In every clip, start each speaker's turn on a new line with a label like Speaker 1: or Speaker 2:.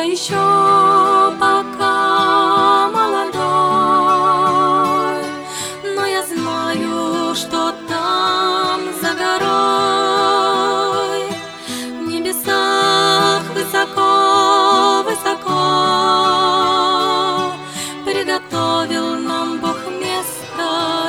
Speaker 1: Я еще пока молодой, но я знаю, что там за горой, в небесах высоко-высоко, приготовил нам Бог место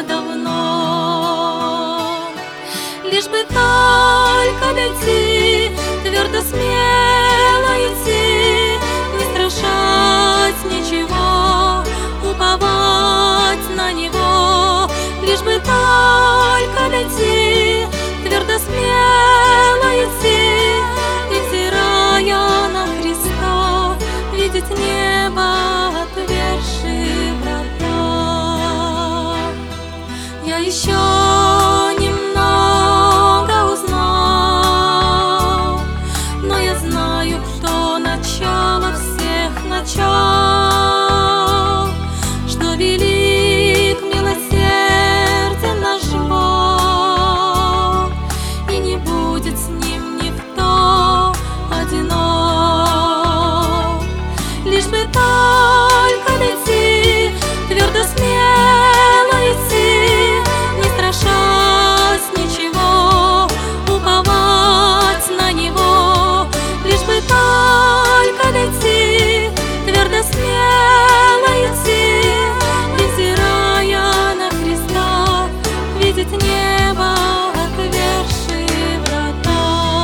Speaker 1: давно. Лишь бы только дойти, твердо смело идти, не страшать ничего, уповать на Него. Лишь бы только дойти, твердо смело идти, и, взирая на Христа, видеть небо, отверши врата. Я еще немного узнал, но я знаю, кто начало всех начал, что велик, милосерден наш Бог, и не будет с Ним никто одинок. Лишь бы только дойти, твердо смело идти, не страшась ничего, уповать на Него. Лишь бы только дойти, твердо смело идти, и, взирая на Христа, видеть небо, отверши врата.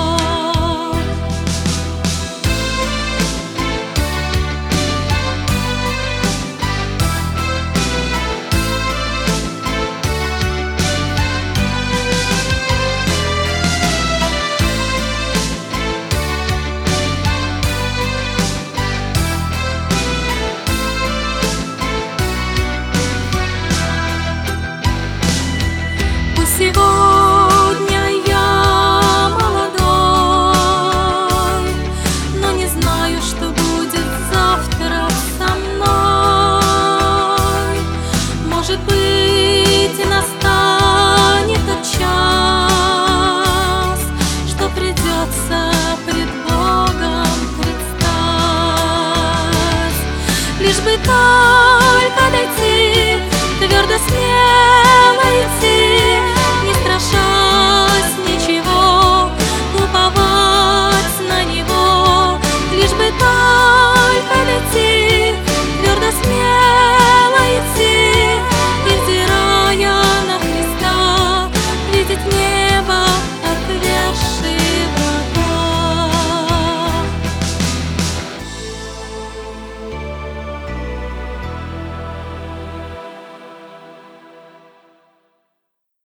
Speaker 1: Сегодня я молодой, но не знаю, что будет завтра со мной. Может быть, и настанет тот час, что придется пред Богом предстать. Лишь бы только дойти, твердо смело